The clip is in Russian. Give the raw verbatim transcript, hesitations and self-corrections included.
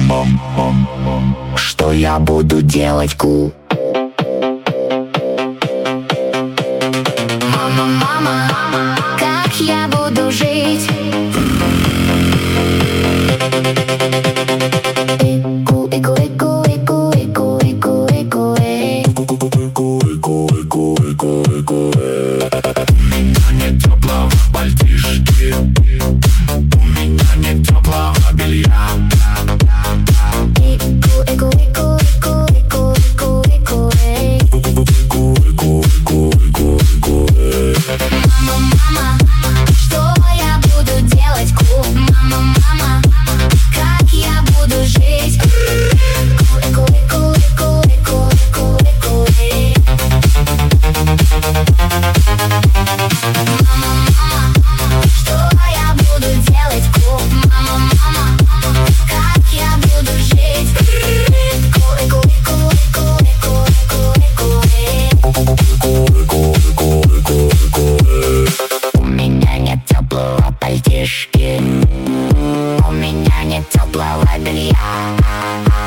Что я буду делать, ку? Мама, мама, как я буду жить? Ику, ику, ику, ику, ику, ику, ику, эй. У меня нет теплого пальтишки, у меня нет теплого белья. Ику, ику, ику, ику, ику, ику, ику, эй. Мама, мама, что я буду делать, ку? Мама, мама, как я буду жить? Ику, ику, ику, ику, ику, ику, эй. Мама, мама, что я буду делать, ку? Мама, мама, как я буду жить? Ику, ику, ику, ику, ику, ику, ику, эй. У меня нет теплого пальтишки, у меня нет теплого белья.